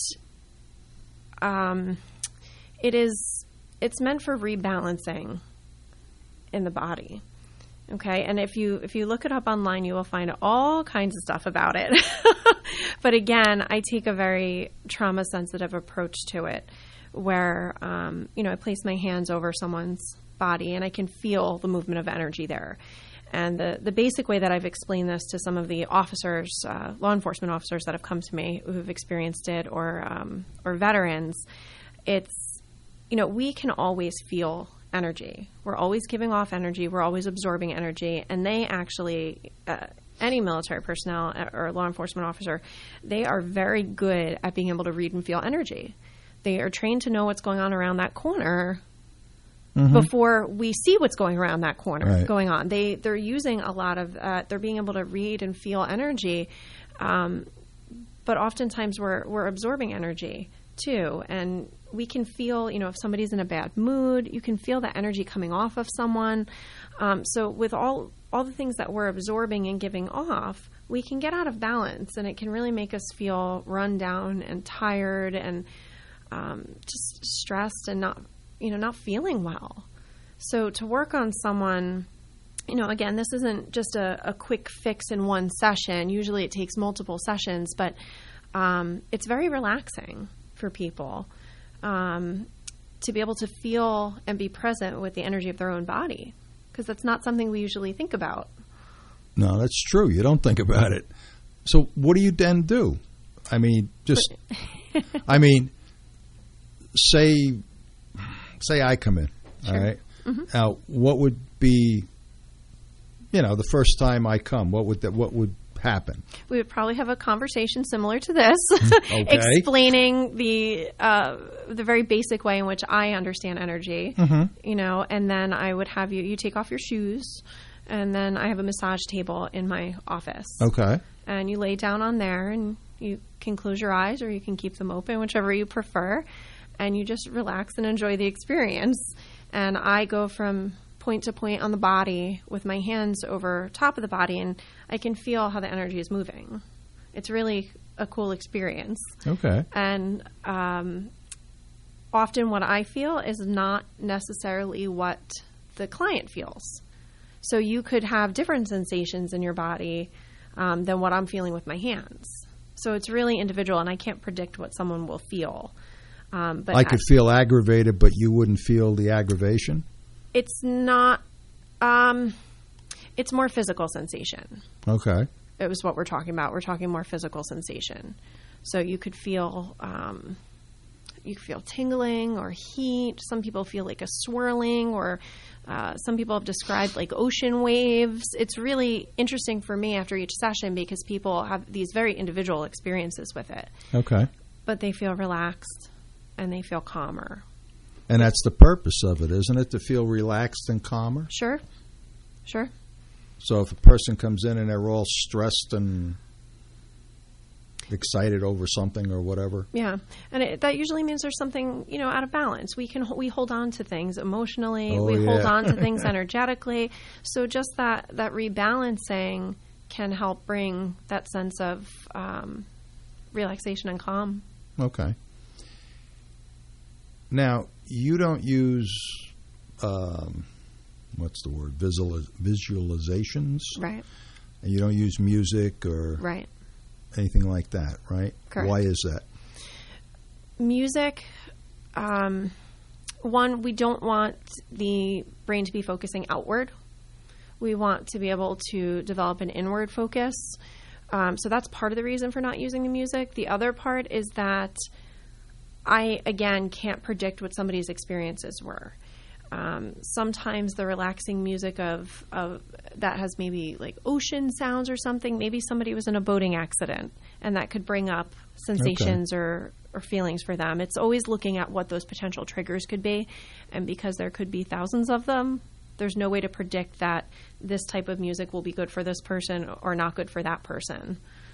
it's meant for rebalancing in the body. Okay, and if you look it up online, you will find all kinds of stuff about it. But again, I take a very trauma-sensitive approach to it, where I place my hands over someone's body and I can feel the movement of energy there. And the basic way that I've explained this to some of the officers, law enforcement officers that have come to me who've experienced it, or veterans, it's we can always feel energy. We're always giving off energy. We're always absorbing energy. And they actually, any military personnel or law enforcement officer, they are very good at being able to read and feel energy. They are trained to know what's going on around that corner before we see what's going around that corner going on. They're using a lot of, they're being able to read and feel energy. But oftentimes we're absorbing energy too. And we can feel, if somebody's in a bad mood, you can feel the energy coming off of someone. So with all the things that we're absorbing and giving off, we can get out of balance, and it can really make us feel run down and tired and just stressed and not feeling well. So to work on someone, again, this isn't just a quick fix in one session. Usually it takes multiple sessions, but it's very relaxing for people to be able to feel and be present with the energy of their own body, because that's not something we usually think about. No, that's true. You don't think about it. So what do you then do? I mean, say I come in, Sure. all right? Mm-hmm. Now, what would be, the first time I come, what would happen? We would probably have a conversation similar to this, Okay. explaining the very basic way in which I understand energy, and then I would have you take off your shoes, and then I have a massage table in my office. Okay. And you lay down on there, and you can close your eyes or you can keep them open, whichever you prefer, and you just relax and enjoy the experience. And I go from point to point on the body with my hands over top of the body, and I can feel how the energy is moving. It's really a cool experience. Okay. And often what I feel is not necessarily what the client feels. So you could have different sensations in your body than what I'm feeling with my hands. So it's really individual, and I can't predict what someone will feel. But I could feel aggravated, but you wouldn't feel the aggravation? It's not, it's more physical sensation. Okay. It was what we're talking about. We're talking more physical sensation. So you could feel, tingling or heat. Some people feel like a swirling, or some people have described like ocean waves. It's really interesting for me after each session because people have these very individual experiences with it. Okay. But they feel relaxed and they feel calmer. And that's the purpose of it, isn't it? To feel relaxed and calmer? Sure. So if a person comes in and they're all stressed and excited over something or whatever. Yeah. And that usually means there's something, out of balance. We hold on to things emotionally. Hold on to things energetically. So just that rebalancing can help bring that sense of relaxation and calm. Okay. Now, you don't use, what's the word, visualizations? Right. And you don't use music or right. anything like that, right? Correct. Why is that? Music, one, we don't want the brain to be focusing outward. We want to be able to develop an inward focus. So that's part of the reason for not using the music. The other part is that I, again, can't predict what somebody's experiences were. Sometimes the relaxing music of that has maybe like ocean sounds or something. Maybe somebody was in a boating accident, and that could bring up sensations or feelings for them. It's always looking at what those potential triggers could be, and because there could be thousands of them, there's no way to predict that this type of music will be good for this person or not good for that person.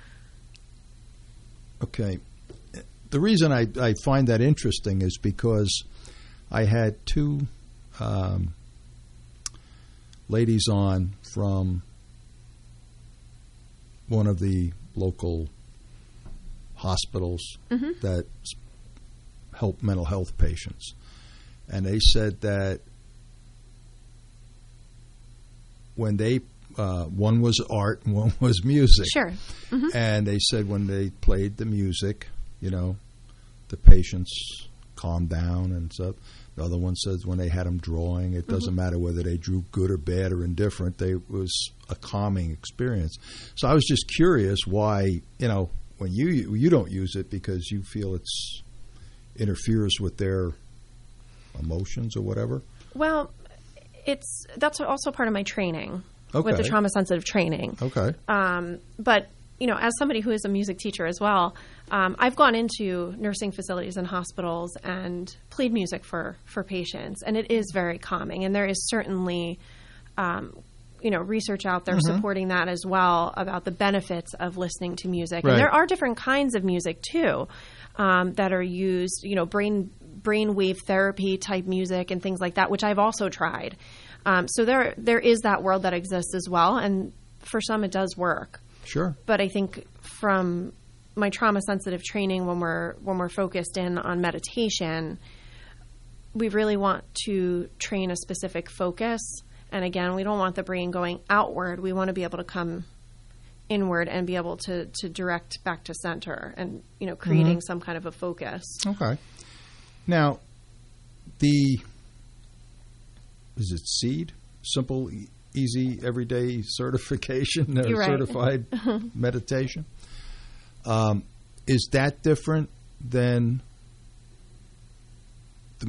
Okay. The reason I find that interesting is because I had two ladies on from one of the local hospitals that help mental health patients. And they said that when they one was art and one was music. Sure. Mm-hmm. And they said when they played the music, the patients calmed down and stuff. The other one says when they had them drawing, it doesn't matter whether they drew good or bad or indifferent. It was a calming experience. So I was just curious why, when you don't use it because you feel it's interferes with their emotions or whatever. Well, that's also part of my training with the trauma sensitive training. Okay. But as somebody who is a music teacher as well, I've gone into nursing facilities and hospitals and played music for patients, and it is very calming. And there is certainly, research out there supporting that as well about the benefits of listening to music. Right. And there are different kinds of music too that are used, brain brainwave therapy type music and things like that, which I've also tried. So there is that world that exists as well, and for some it does work. Sure. But I think from my trauma sensitive training, when we're focused in on meditation, we really want to train a specific focus. And again, we don't want the brain going outward. We want to be able to come inward and be able to direct back to center and, creating some kind of a focus. Okay. Now, is it SEED? Simple, easy, everyday certification or You're right. certified meditation. Is that different than the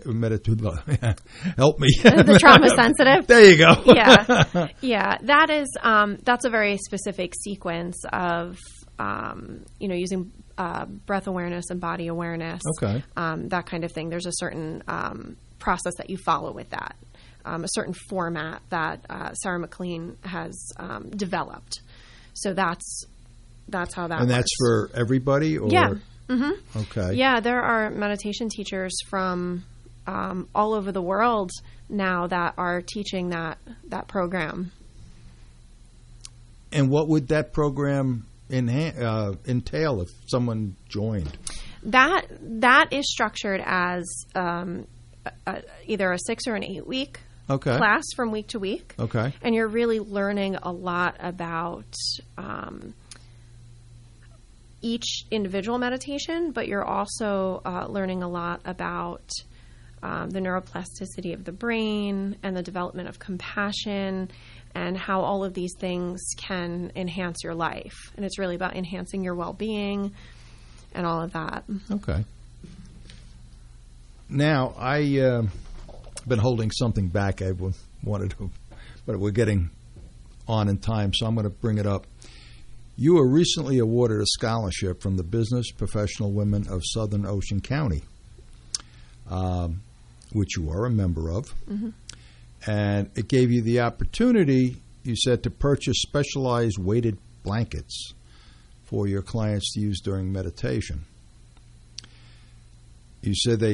help me. The trauma sensitive? There you go. Yeah. That is, that's a very specific sequence of, using breath awareness and body awareness. Okay. That kind of thing. There's a certain process that you follow with that, a certain format that Sarah McLean has developed. So that's how that works. And that's for everybody? Or? Yeah. Mm-hmm. Okay. Yeah, there are meditation teachers from all over the world now that are teaching that program. And what would that program entail if someone joined? That is structured as either a 6 or an 8 week class from week to week. Okay. And you're really learning a lot about each individual meditation, but you're also learning a lot about the neuroplasticity of the brain and the development of compassion and how all of these things can enhance your life. And it's really about enhancing your well-being and all of that. Okay. Now, I've been holding something back. I wanted to, but we're getting on in time, so I'm going to bring it up. You were recently awarded a scholarship from the Business Professional Women of Southern Ocean County, which you are a member of. Mm-hmm. And it gave you the opportunity, you said, to purchase specialized weighted blankets for your clients to use during meditation. You said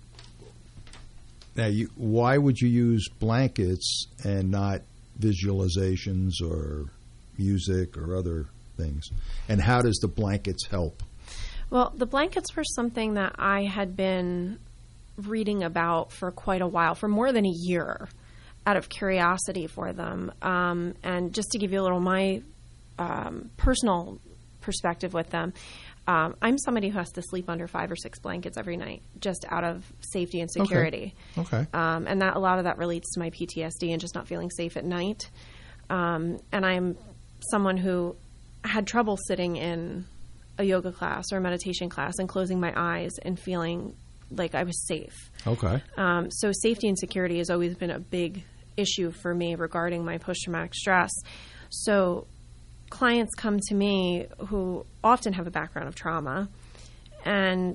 why would you use blankets and not visualizations or music or other things? And how does the blankets help? Well, the blankets were something that I had been reading about for quite a while, for more than a year, out of curiosity for them. And just to give you a little my personal perspective with them, I'm somebody who has to sleep under 5 or 6 blankets every night, just out of safety and security. Okay. And that a lot of that relates to my PTSD and just not feeling safe at night. And I'm someone who had trouble sitting in a yoga class or a meditation class and closing my eyes and feeling like I was safe. Okay. So safety and security has always been a big issue for me regarding my post-traumatic stress. So clients come to me who often have a background of trauma, and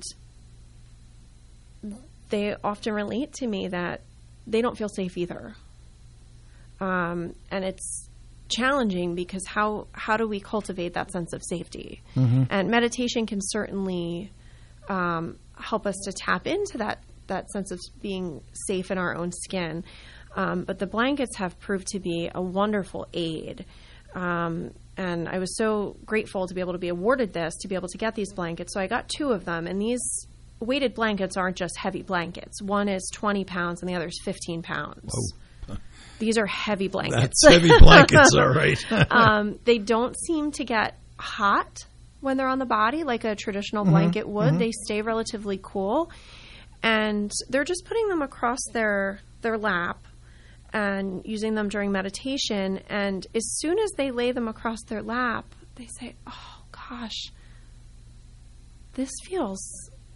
they often relate to me that they don't feel safe either. And it's challenging because how do we cultivate that sense of safety? Mm-hmm. And meditation can certainly help us to tap into that sense of being safe in our own skin. But the blankets have proved to be a wonderful aid. And I was so grateful to be able to be awarded this, to be able to get these blankets. So I got 2 of them. And these weighted blankets aren't just heavy blankets. One is 20 pounds and the other is 15 pounds. Oh. These are heavy blankets. That's heavy blankets, all right. They don't seem to get hot when they're on the body like a traditional blanket would. Mm-hmm. They stay relatively cool. And they're just putting them across their lap and using them during meditation. And as soon as they lay them across their lap, they say, oh, gosh, this feels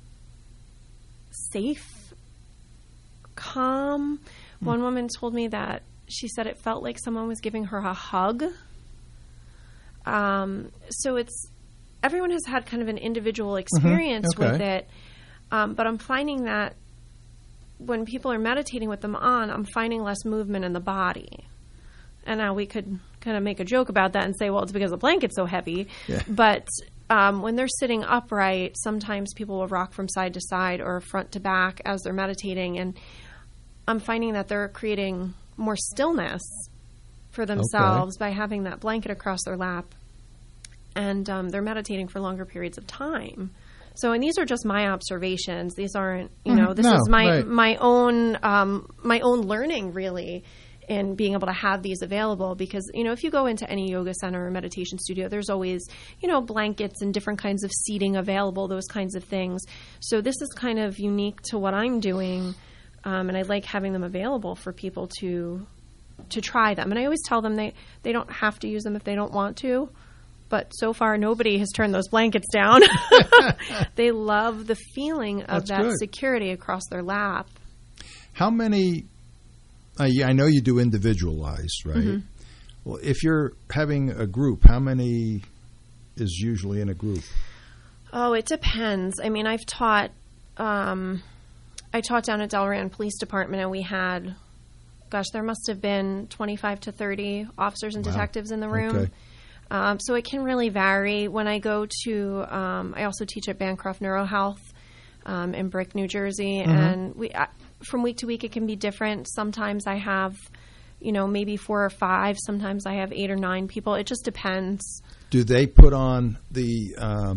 safe, calm. One woman told me that she said it felt like someone was giving her a hug. So everyone has had kind of an individual experience with it. But I'm finding that when people are meditating with them on, I'm finding less movement in the body. And now we could kind of make a joke about that and say, well, it's because the blanket's so heavy. Yeah. But when they're sitting upright, sometimes people will rock from side to side or front to back as they're meditating. And I'm finding that they're creating more stillness for themselves by having that blanket across their lap. And they're meditating for longer periods of time. So, and these are just my observations. These aren't, this is my own learning, really, in being able to have these available. Because, if you go into any yoga center or meditation studio, there's always, blankets and different kinds of seating available, those kinds of things. So this is kind of unique to what I'm doing, and I like having them available for people to try them. And I always tell them they don't have to use them if they don't want to. But so far, nobody has turned those blankets down. They love the feeling of security across their lap. How many, I know you do individualized, right? Mm-hmm. Well, if you're having a group, how many is usually in a group? Oh, it depends. I mean, I taught down at Delran Police Department, and we had, there must have been 25 to 30 officers and detectives in the room. Okay. So it can really vary. When I go to, I also teach at Bancroft NeuroHealth in Brick, New Jersey, and from week to week it can be different. Sometimes I have, maybe 4 or 5. Sometimes I have 8 or 9 people. It just depends. Do they put on the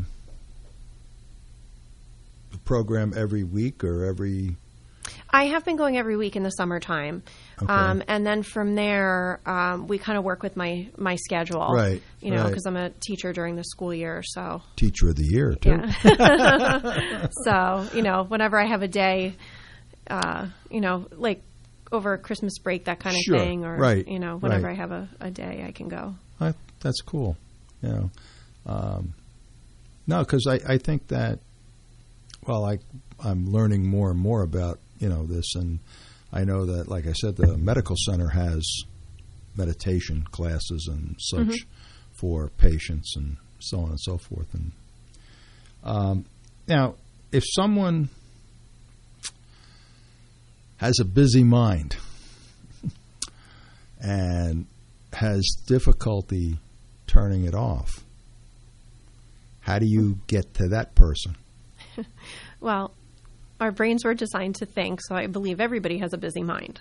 program every week or every? I have been going every week in the summertime. Okay. And then from there, we kind of work with my schedule. Right. Because I'm a teacher during the school year. So Teacher of the Year, too. Yeah. So, whenever I have a day, like over Christmas break, that kind of thing. Or, whenever I have a day, I can go. That's cool. No, because I think that, I'm learning more and more about, this, and I know that, like I said, the medical center has meditation classes and such for patients and so on and so forth. And now, if someone has a busy mind and has difficulty turning it off, how do you get to that person? Well, our brains were designed to think, so I believe everybody has a busy mind.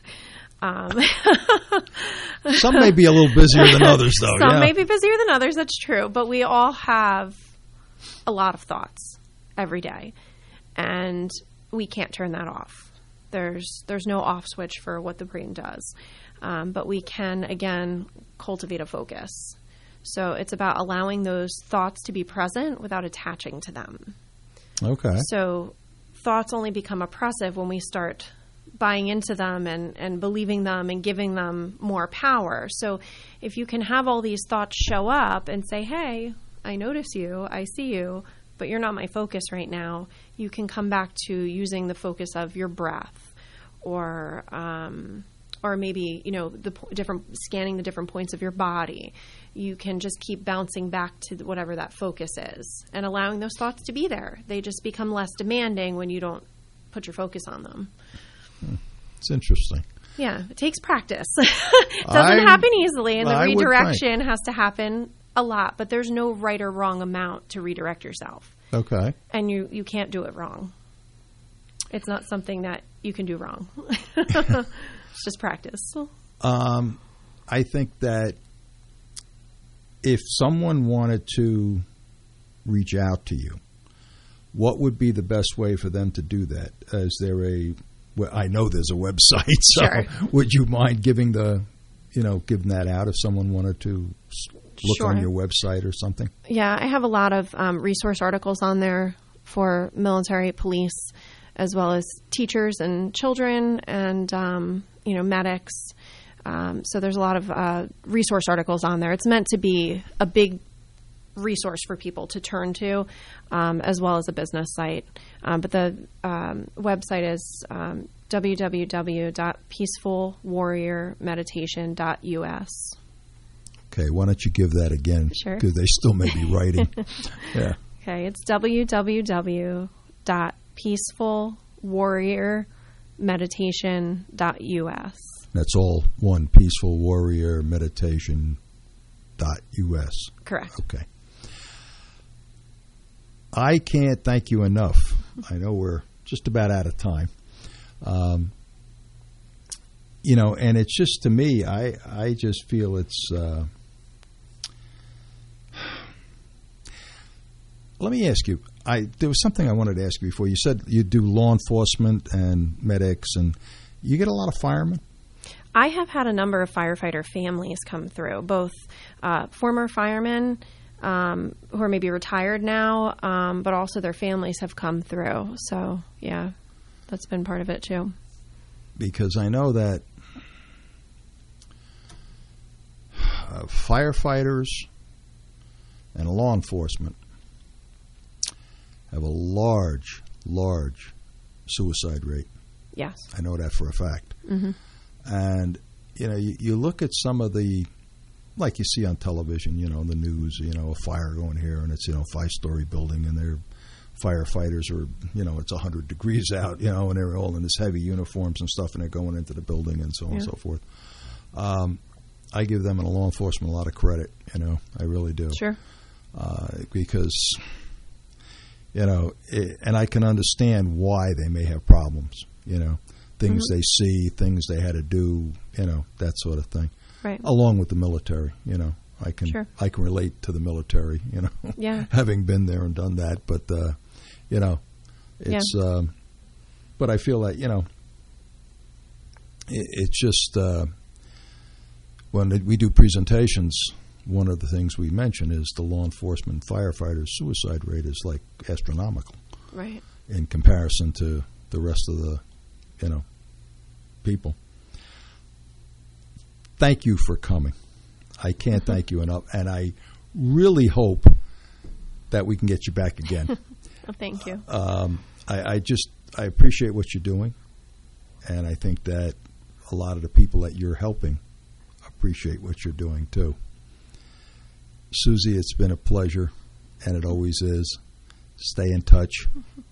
Some may be a little busier than others, though. Some may be busier than others, that's true. But we all have a lot of thoughts every day, and we can't turn that off. There's no off switch for what the brain does. But we can, again, cultivate a focus. So it's about allowing those thoughts to be present without attaching to them. Okay. So thoughts only become oppressive when we start buying into them and believing them and giving them more power. So if you can have all these thoughts show up and say, hey, I notice you, I see you, but you're not my focus right now, you can come back to using the focus of your breath or maybe, scanning the different points of your body. You can just keep bouncing back to whatever that focus is and allowing those thoughts to be there. They just become less demanding when you don't put your focus on them. It's interesting. Yeah, it takes practice. It doesn't happen easily, and the redirection has to happen a lot, but there's no right or wrong amount to redirect yourself. Okay. And you can't do it wrong. It's not something that you can do wrong. It's just practice. I think that if someone wanted to reach out to you, what would be the best way for them to do that? Is there I know there's a website, so sure. Would you mind giving giving that out if someone wanted to look sure. on your website or something? Yeah, I have a lot of resource articles on there for military, police, as well as teachers and children and, medics. So there's a lot of resource articles on there. It's meant to be a big resource for people to turn to, as well as a business site. But the website is www.peacefulwarriormeditation.us. Okay, why don't you give that again? Sure. Because they still may be writing. Yeah. Okay, it's www.peacefulwarriormeditation.us. That's all one, Peaceful Warrior Meditation Correct. Okay. I can't thank you enough. I know we're just about out of time. And it's just, to me, I just feel it's... Let me ask you, there was something I wanted to ask you before. You said you do law enforcement and medics, and you get a lot of firemen? I have had a number of firefighter families come through, both former firemen who are maybe retired now, but also their families have come through. So, yeah, that's been part of it, too. Because I know that firefighters and law enforcement have a large suicide rate. Yes. I know that for a fact. Mm-hmm. And, you look at some of the, like you see on television, the news, a fire going here, and it's, 5-story building, and their firefighters are, it's 100 degrees out, and they're all in this heavy uniforms and stuff, and they're going into the building and so on and so forth. I give them and law enforcement a lot of credit, I really do. Sure. Because... and I can understand why they may have problems, things they see, things they had to do, that sort of thing. Right. Along with the military, I can relate to the military, yeah. having been there and done that. But, it's, but I feel that, it's just, when we do presentations, one of the things we mention is the law enforcement firefighters' suicide rate is like astronomical, right? In comparison to the rest of the, people. Thank you for coming. I can't thank you enough, and I really hope that we can get you back again. Well, thank you. I appreciate what you're doing, and I think that a lot of the people that you're helping appreciate what you're doing too. Susie, it's been a pleasure, and it always is. Stay in touch.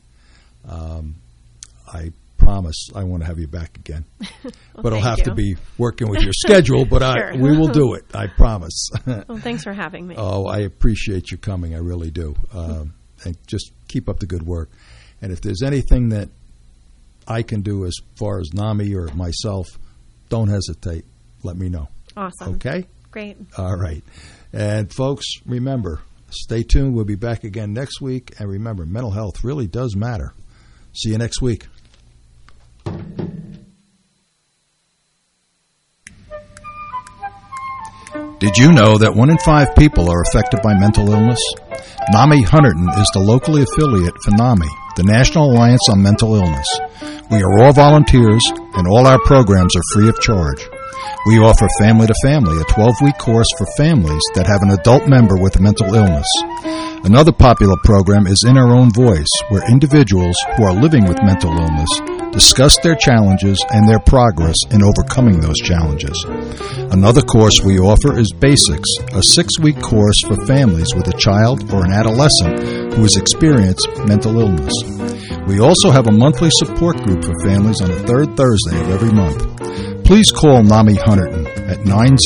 I promise I want to have you back again. Well, but I'll have to be working with your schedule, but sure. we will do it. I promise. Well, thanks for having me. Oh, I appreciate you coming. I really do. And just keep up the good work. And if there's anything that I can do as far as NAMI or myself, don't hesitate. Let me know. Awesome. Okay? Great. All right. And folks, remember, stay tuned. We'll be back again next week. And remember, mental health really does matter. See you next week. Did you know that 1 in 5 people are affected by mental illness? NAMI Hunterdon is the locally affiliate for NAMI, the National Alliance on Mental Illness. We are all volunteers, and all our programs are free of charge. We offer Family to Family, a 12-week course for families that have an adult member with a mental illness. Another popular program is In Our Own Voice, where individuals who are living with mental illness discuss their challenges and their progress in overcoming those challenges. Another course we offer is Basics, a 6-week course for families with a child or an adolescent who has experienced mental illness. We also have a monthly support group for families on the third Thursday of every month. Please call NAMI Hunterdon at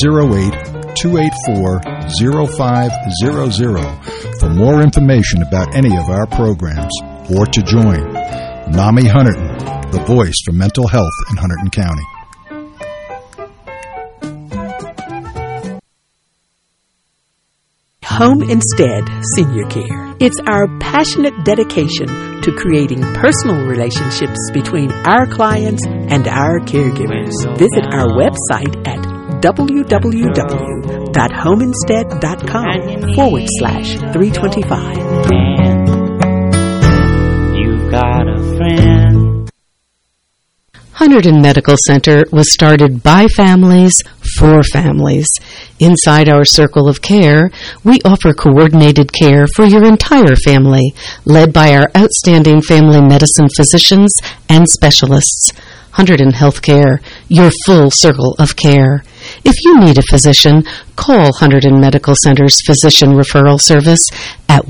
908-284-0500 for more information about any of our programs or to join. NAMI Hunterdon, the voice for mental health in Hunterdon County. Home Instead Senior Care. It's our passionate dedication to creating personal relationships between our clients and our caregivers. Visit our website at www.homeinstead.com/325. You've got a friend. Hunterdon Medical Center was started by families for families. Inside our circle of care, we offer coordinated care for your entire family, led by our outstanding family medicine physicians and specialists. Hunterdon Healthcare, your full circle of care. If you need a physician, call Hunterdon Medical Center's Physician Referral Service at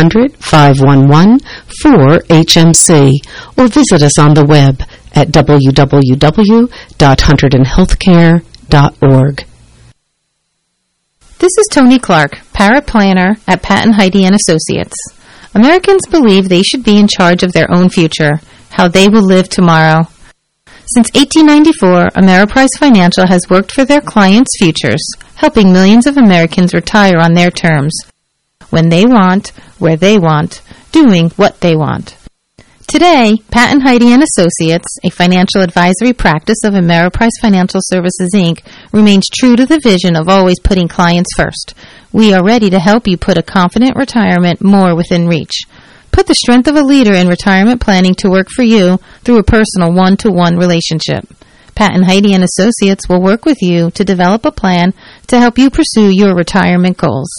1-800-511-4HMC or visit us on the web at www.hunterdonhealthcare.org. This is Tony Clark, paraplanner at Pat & Heidi & Associates. Americans believe they should be in charge of their own future, how they will live tomorrow. Since 1894, Ameriprise Financial has worked for their clients' futures, helping millions of Americans retire on their terms, when they want, where they want, doing what they want. Today, Pat & Heidi & Associates, a financial advisory practice of Ameriprise Financial Services, Inc., remains true to the vision of always putting clients first. We are ready to help you put a confident retirement more within reach. Put the strength of a leader in retirement planning to work for you through a personal one-to-one relationship. Pat & Heidi & Associates will work with you to develop a plan to help you pursue your retirement goals.